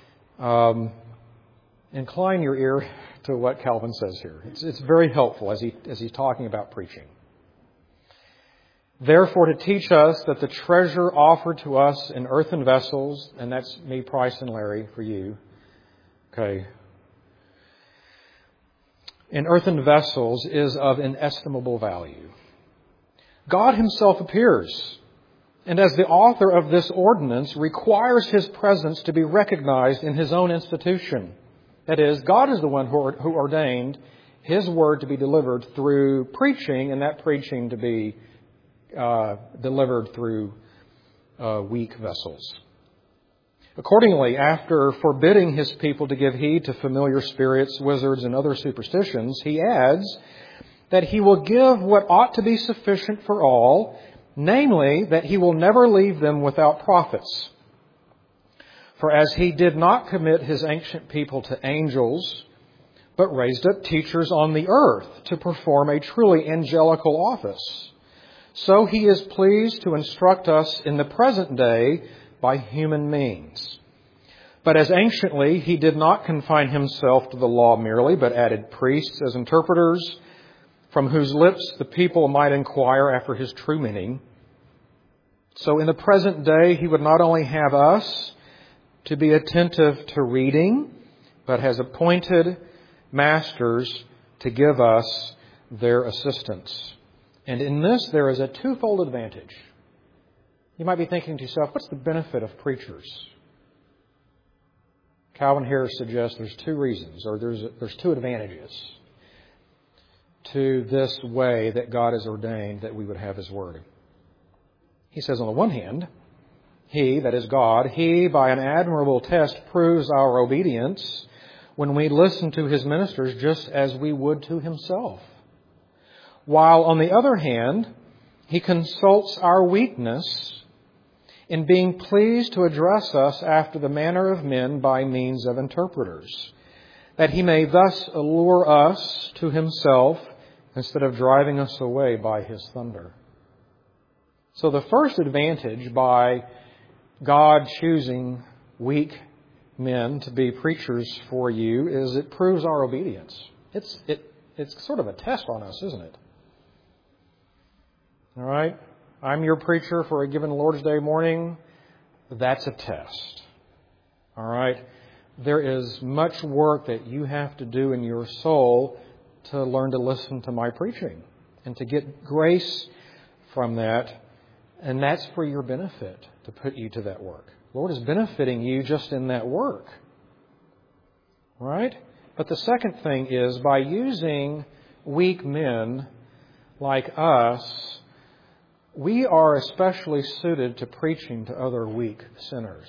incline your ear to what Calvin says here. It's very helpful as he's talking about preaching. "Therefore, to teach us that the treasure offered to us in earthen vessels," and that's me, Price, and Larry for you. Okay. "In earthen vessels is of inestimable value. God Himself appears, and as the author of this ordinance requires His presence to be recognized in His own institution. That is, God is the one who ordained His Word to be delivered through preaching, and that preaching to be delivered through weak vessels. Accordingly, after forbidding His people to give heed to familiar spirits, wizards, and other superstitions, He adds that He will give what ought to be sufficient for all, namely, that He will never leave them without prophets. For as He did not commit His ancient people to angels, but raised up teachers on the earth to perform a truly angelical office, so He is pleased to instruct us in the present day by human means. But as anciently He did not confine Himself to the law merely, but added priests as interpreters, from whose lips the people might inquire after His true meaning, so in the present day He would not only have us to be attentive to reading, but has appointed masters to give us their assistance. And in this there is a twofold advantage. You might be thinking to yourself, what's the benefit of preachers? Calvin Harris suggests there's two reasons, or there's two advantages to this way that God has ordained that we would have His Word. He says, on the one hand, He, that is God, He, by an admirable test, proves our obedience when we listen to His ministers just as we would to Himself. While, on the other hand, He consults our weakness in being pleased to address us after the manner of men by means of interpreters, that He may thus allure us to Himself instead of driving us away by His thunder. So the first advantage by God choosing weak men to be preachers for you is it proves our obedience. It's sort of a test on us, isn't it? All right? I'm your preacher for a given Lord's Day morning. That's a test. All right? There is much work that you have to do in your soul to learn to listen to my preaching and to get grace from that. And that's for your benefit, to put you to that work. The Lord is benefiting you just in that work. Right? But the second thing is, by using weak men like us, we are especially suited to preaching to other weak sinners.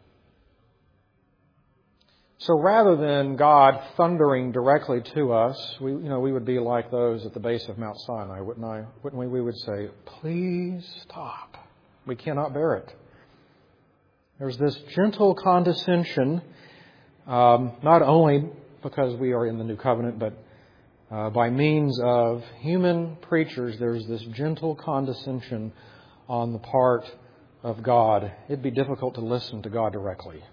So rather than God thundering directly to us, we would be like those at the base of Mount Sinai, wouldn't we? We would say, "Please stop. We cannot bear it." There's this gentle condescension, not only because we are in the New Covenant, but by means of human preachers, there's this gentle condescension on the part of God. It'd be difficult to listen to God directly.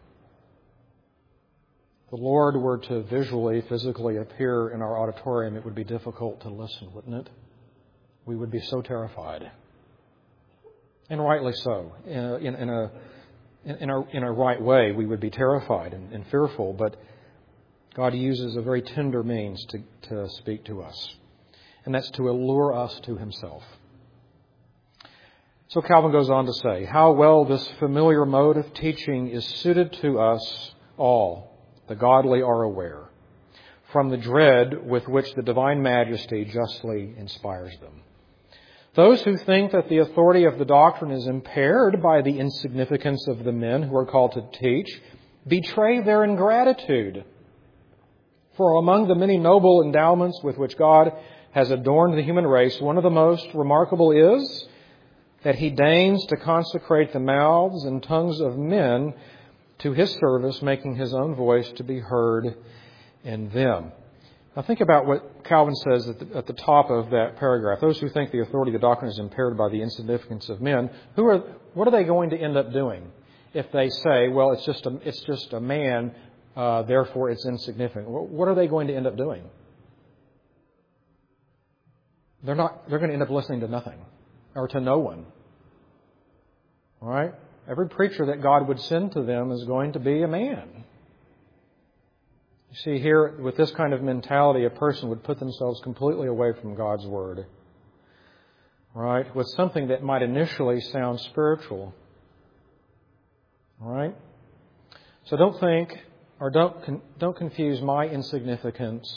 If the Lord were to physically appear in our auditorium, it would be difficult to listen, wouldn't it? We would be so terrified. And rightly so. In a right way, we would be terrified and fearful, but God uses a very tender means to speak to us. And that's to allure us to Himself. So Calvin goes on to say, how well this familiar mode of teaching is suited to us all, the godly are aware, from the dread with which the divine majesty justly inspires them. Those who think that the authority of the doctrine is impaired by the insignificance of the men who are called to teach betray their ingratitude. For among the many noble endowments with which God has adorned the human race, one of the most remarkable is that He deigns to consecrate the mouths and tongues of men to His service, making His own voice to be heard in them. Now think about what Calvin says at the top of that paragraph. Those who think the authority of the doctrine is impaired by the insignificance of men, what are they going to end up doing if they say, well, it's just a man, therefore it's insignificant? What are they going to end up doing? They're going to end up listening to nothing or to no one. All right? Every preacher that God would send to them is going to be a man. You see, here, with this kind of mentality, a person would put themselves completely away from God's Word. Right? With something that might initially sound spiritual. All right? So don't think, or don't confuse my insignificance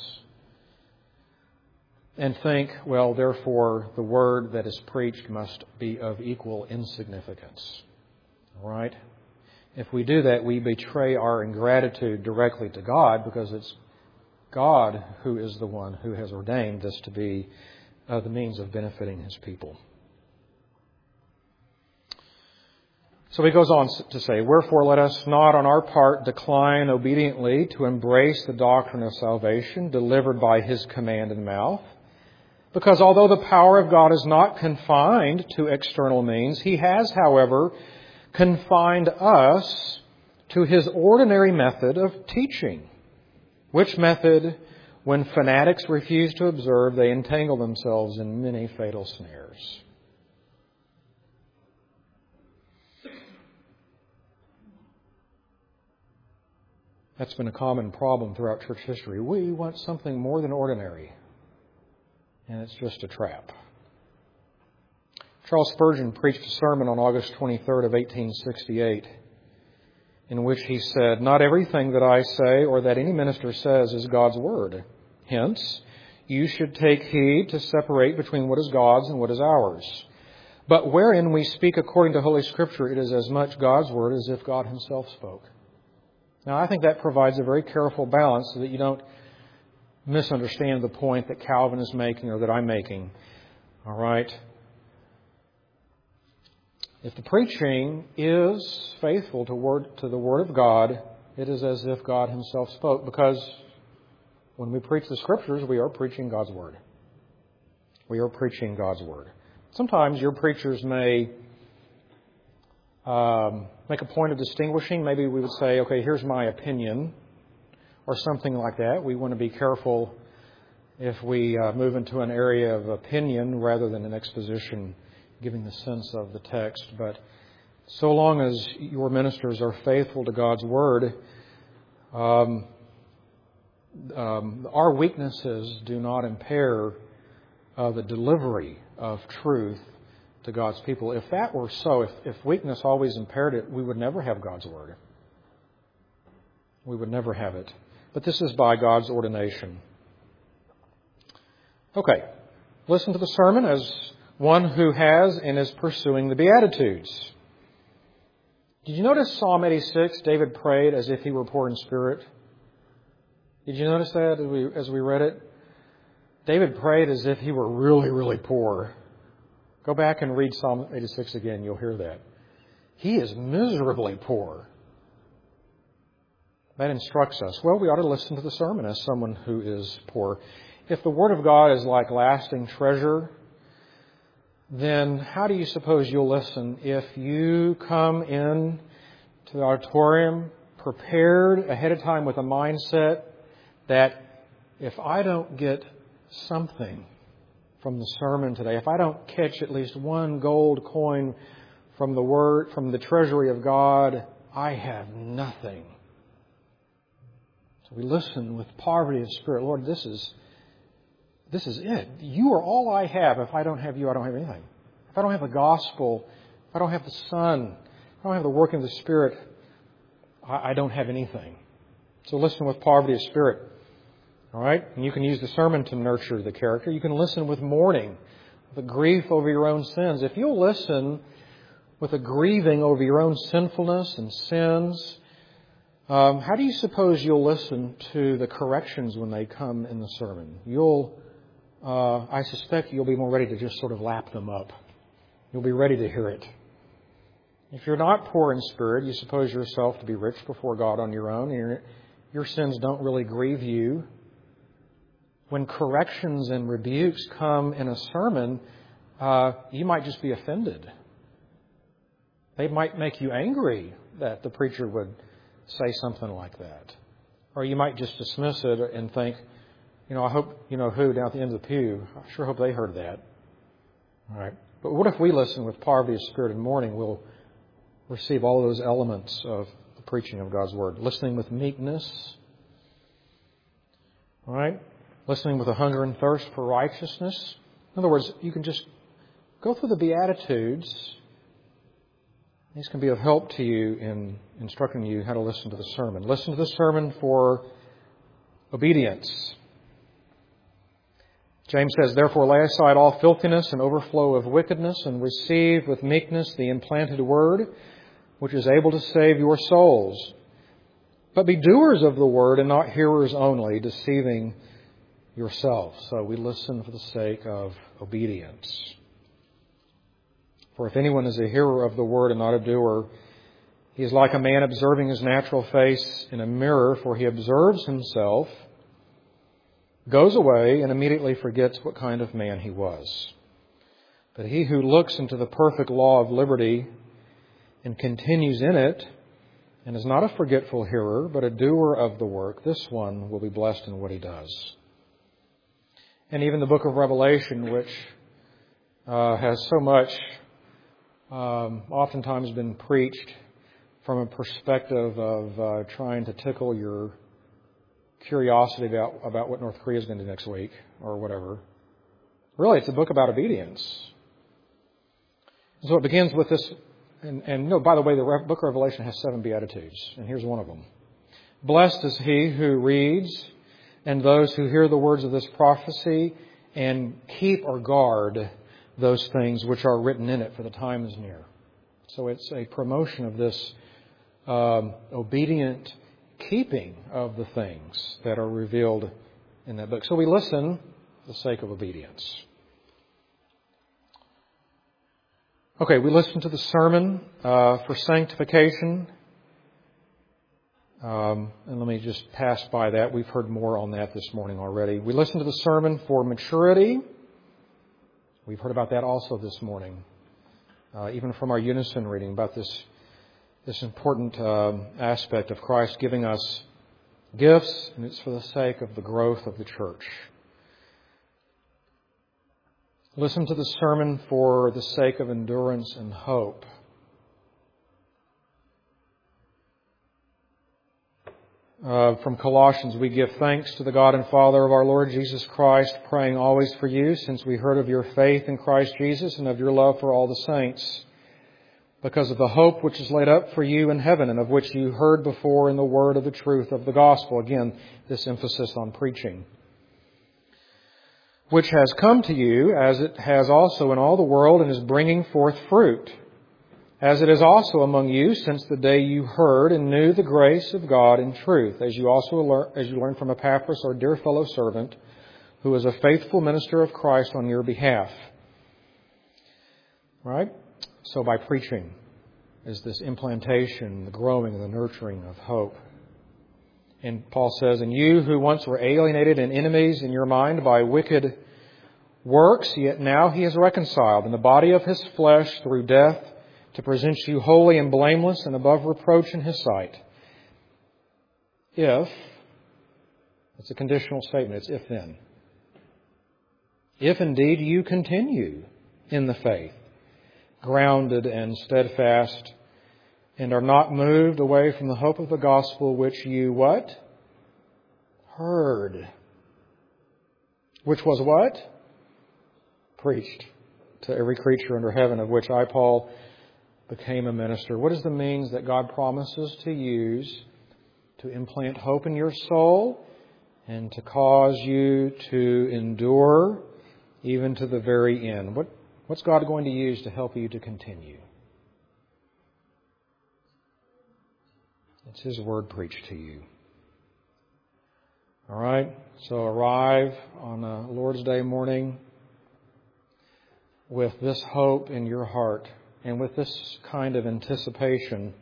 and think, well, therefore, the Word that is preached must be of equal insignificance. All right? If we do that, we betray our ingratitude directly to God, because it's God who is the one who has ordained this to be the means of benefiting His people. So he goes on to say, wherefore let us not on our part decline obediently to embrace the doctrine of salvation delivered by His command and mouth. Because although the power of God is not confined to external means, He has, however, confined us to His ordinary method of teaching, which method, when fanatics refuse to observe, they entangle themselves in many fatal snares. That's been a common problem throughout church history. We want something more than ordinary, and it's just a trap. Charles Spurgeon preached a sermon on August 23rd of 1868 in which he said, not everything that I say or that any minister says is God's Word. Hence, you should take heed to separate between what is God's and what is ours. But wherein we speak according to Holy Scripture, it is as much God's Word as if God Himself spoke. Now, I think that provides a very careful balance so that you don't misunderstand the point that Calvin is making or that I'm making. All right? If the preaching is faithful to the Word of God, it is as if God Himself spoke, because when we preach the Scriptures, we are preaching God's Word. We are preaching God's Word. Sometimes your preachers may make a point of distinguishing. Maybe we would say, okay, here's my opinion, or something like that. We want to be careful if we move into an area of opinion rather than an exposition, giving the sense of the text. But so long as your ministers are faithful to God's Word, our weaknesses do not impair the delivery of truth to God's people. If that were so, if weakness always impaired it, we would never have God's Word. We would never have it. But this is by God's ordination. Okay, listen to the sermon as one who has and is pursuing the Beatitudes. Did you notice Psalm 86, David prayed as if he were poor in spirit? Did you notice that as we read it? David prayed as if he were really, really poor. Go back and read Psalm 86 again. You'll hear that. He is miserably poor. That instructs us. Well, we ought to listen to the sermon as someone who is poor. If the Word of God is like lasting treasure, then how do you suppose you'll listen if you come in to the auditorium prepared ahead of time with a mindset that if I don't get something from the sermon today, if I don't catch at least one gold coin from the Word, from the treasury of God, I have nothing. So we listen with poverty of spirit. Lord, this is it. You are all I have. If I don't have you, I don't have anything. If I don't have the gospel, if I don't have the Son, if I don't have the working of the Spirit, I don't have anything. So listen with poverty of spirit. All right? And you can use the sermon to nurture the character. You can listen with mourning, the grief over your own sins. If you'll listen with a grieving over your own sinfulness and sins, how do you suppose you'll listen to the corrections when they come in the sermon? I suspect you'll be more ready to just sort of lap them up. You'll be ready to hear it. If you're not poor in spirit, you suppose yourself to be rich before God on your own, and your sins don't really grieve you. When corrections and rebukes come in a sermon, you might just be offended. They might make you angry that the preacher would say something like that. Or you might just dismiss it and think, I hope, who down at the end of the pew, I sure hope they heard that. All right. But what if we listen with poverty of spirit and mourning? We'll receive all those elements of the preaching of God's Word. Listening with meekness. All right. Listening with a hunger and thirst for righteousness. In other words, you can just go through the Beatitudes. These can be of help to you in instructing you how to listen to the sermon. Listen to the sermon for obedience. James says, "Therefore lay aside all filthiness and overflow of wickedness, and receive with meekness the implanted word, which is able to save your souls. But be doers of the word and not hearers only, deceiving yourselves." So we listen for the sake of obedience. "For if anyone is a hearer of the word and not a doer, he is like a man observing his natural face in a mirror, for he observes himself, goes away, and immediately forgets what kind of man he was. But he who looks into the perfect law of liberty and continues in it, and is not a forgetful hearer, but a doer of the work, this one will be blessed in what he does." And even the book of Revelation, which has so much oftentimes been preached from a perspective of trying to tickle your curiosity about what North Korea is going to do next week or whatever. Really, it's a book about obedience. So it begins with this, and by the way, the book of Revelation has 7 Beatitudes, and here's one of them. "Blessed is he who reads, and those who hear the words of this prophecy, and keep or guard those things which are written in it, for the time is near." So it's a promotion of this obedient keeping of the things that are revealed in that book. So we listen for the sake of obedience. Okay, we listen to the sermon for sanctification. And let me just pass by that. We've heard more on that this morning already. We listen to the sermon for maturity. We've heard about that also this morning. Even from our unison reading about this important aspect of Christ giving us gifts, and it's for the sake of the growth of the church. Listen to the sermon for the sake of endurance and hope. from Colossians, we give thanks to the God and Father of our Lord Jesus Christ, praying always for you, since we heard of your faith in Christ Jesus and of your love for all the saints, because of the hope which is laid up for you in heaven, and of which you heard before in the word of the truth of the gospel. Again, this emphasis on preaching, which has come to you, as it has also in all the world, and is bringing forth fruit, as it is also among you since the day you heard and knew the grace of God in truth, as you learned from Epaphras, our dear fellow servant, who is a faithful minister of Christ on your behalf. Right? So by preaching is this implantation, the growing, the nurturing of hope. And Paul says, "And you who once were alienated and enemies in your mind by wicked works, yet now he is reconciled in the body of his flesh through death, to present you holy and blameless and above reproach in his sight. If," it's a conditional statement, it's if then. "If indeed you continue in the faith, grounded and steadfast, and are not moved away from the hope of the gospel which you" what? Heard. Which was what? Preached to every creature under heaven, of which I, Paul, became a minister. What is the means that God promises to use to implant hope in your soul and to cause you to endure even to the very end? What's God going to use to help you to continue? It's His Word preached to you. All right? So arrive on a Lord's Day morning with this hope in your heart and with this kind of anticipation.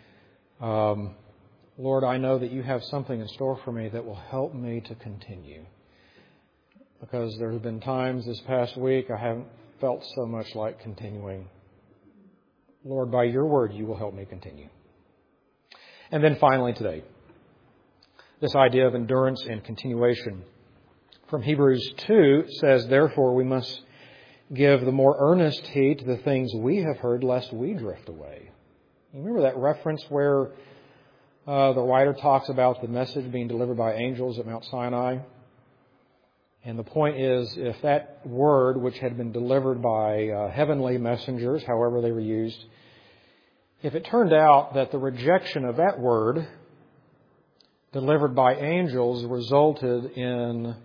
Lord, I know that you have something in store for me that will help me to continue. Because there have been times this past week I haven't felt so much like continuing. Lord, by your word, you will help me continue. And then finally today, this idea of endurance and continuation. From Hebrews 2 says, "Therefore we must give the more earnest heed to the things we have heard, lest we drift away." You remember that reference where the writer talks about the message being delivered by angels at Mount Sinai? And the point is, if that word, which had been delivered by heavenly messengers, however they were used, if it turned out that the rejection of that word delivered by angels resulted in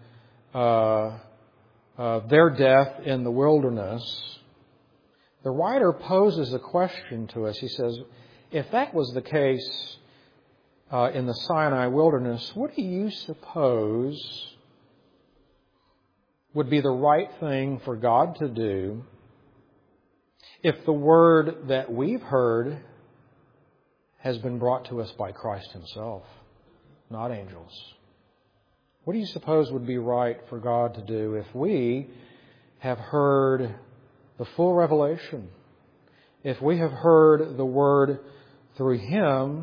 their death in the wilderness, the writer poses a question to us. He says, if that was the case in the Sinai wilderness, what do you suppose would be the right thing for God to do if the word that we've heard has been brought to us by Christ Himself, not angels? What do you suppose would be right for God to do if we have heard the full revelation, if we have heard the word through Him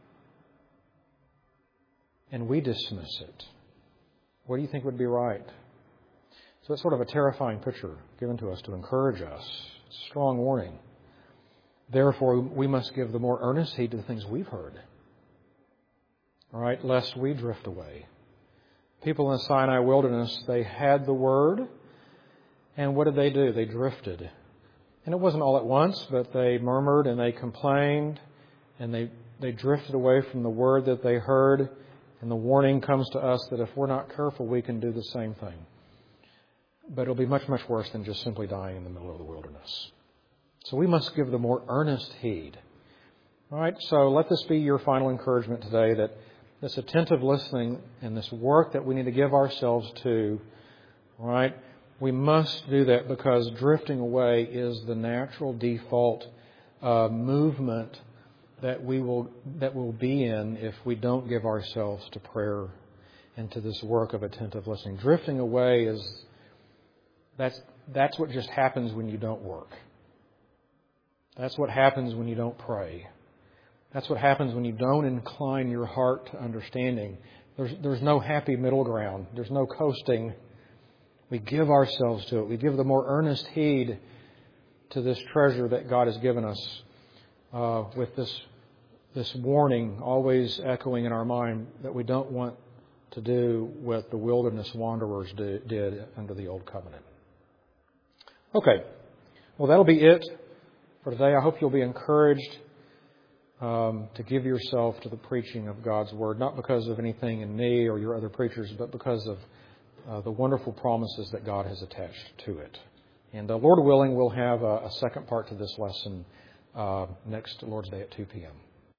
and we dismiss it? What do you think would be right? So it's sort of a terrifying picture given to us to encourage us. It's a strong warning. Therefore, we must give the more earnest heed to the things we've heard. All right, lest we drift away. People in the Sinai wilderness, they had the word, and what did they do? They drifted. And it wasn't all at once, but they murmured and they complained, and they drifted away from the word that they heard. And the warning comes to us that if we're not careful, we can do the same thing. But it'll be much, much worse than just simply dying in the middle of the wilderness. So we must give the more earnest heed. All right, so let this be your final encouragement today, that this attentive listening and this work that we need to give ourselves to, all right, we must do that because drifting away is the natural default movement that we'll be in if we don't give ourselves to prayer and to this work of attentive listening. Drifting away is that's what just happens when you don't work. That's what happens when you don't pray. That's what happens when you don't incline your heart to understanding. There's no happy middle ground. There's no coasting. We give ourselves to it. We give the more earnest heed to this treasure that God has given us with this this warning always echoing in our mind that we don't want to do what the wilderness wanderers did under the Old Covenant. Okay. Well, that'll be it for today. I hope you'll be encouraged to give yourself to the preaching of God's Word, not because of anything in me or your other preachers, but because of the wonderful promises that God has attached to it. And Lord willing, we'll have a second part to this lesson next Lord's Day at 2 p.m.